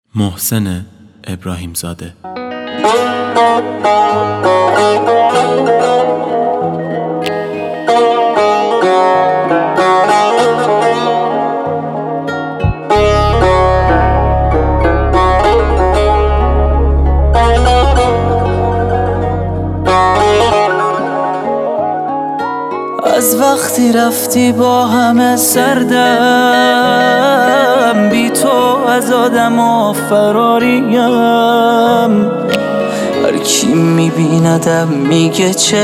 محسن ابراهیم زاده. از وقتی رفتی با همه سردم، بی تو از آدم و فراریم. هر کی میبیندم میگه چه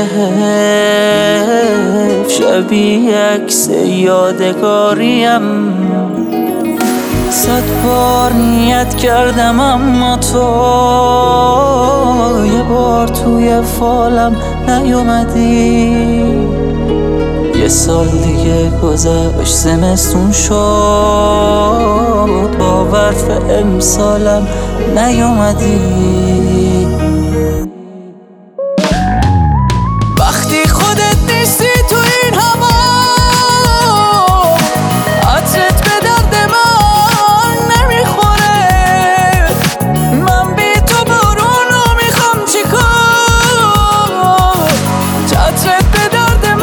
حیف، شبیه عکس یادگاریم. 100 بار نیت کردم اما تو یه بار توی فالم نیومدی. 1 سال دیگه گذشت، زمستون شد، باور به امسالم نیومدی. وقتی خودت نیستی تو این هوا، عطرت به درد من نمیخوره. من بی تو بارونو میخوام چیکار، عطرت به درد من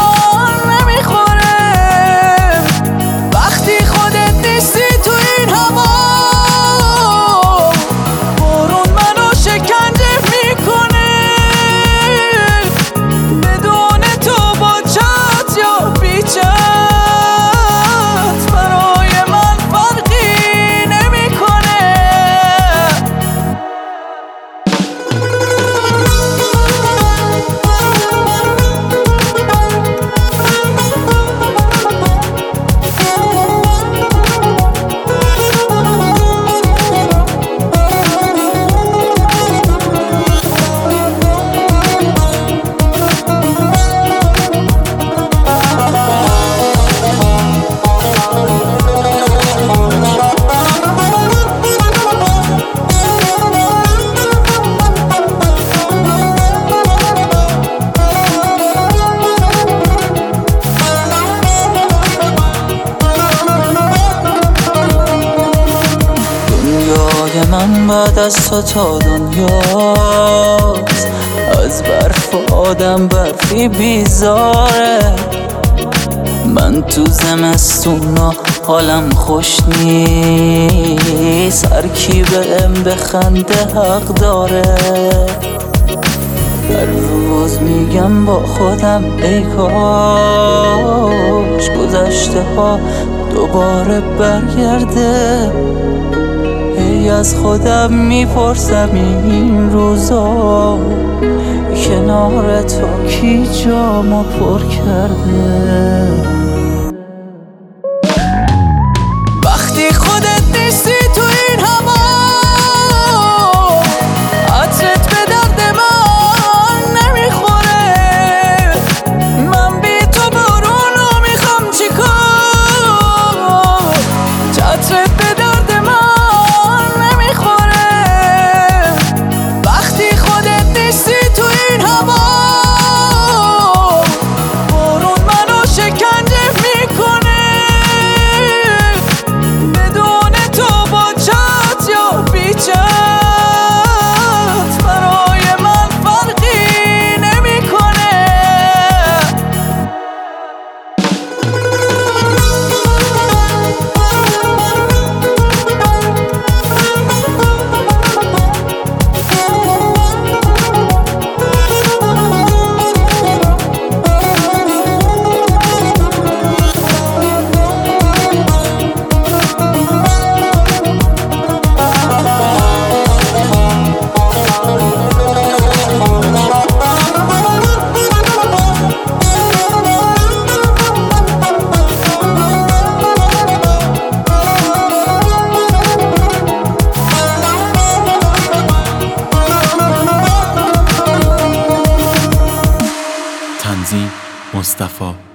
من بعد از تو تا دنیاست. از برف و آدم برفی بیزاره. من تو زمستونا حالم خوش نیست. هر کی بهم بخنده حق داره. هر روز میگم با خودم ای کاش گذشته ها دوباره برگرده. از خودم میپرسم این روزا کنار تو کی جامو پر کرده. وقتی خودت نیستی تو این هوا، عطرت به درد من نمیخوره. من بی تو بارونو میخوام چیکار، عطرت به درد من تنظیم مصطفی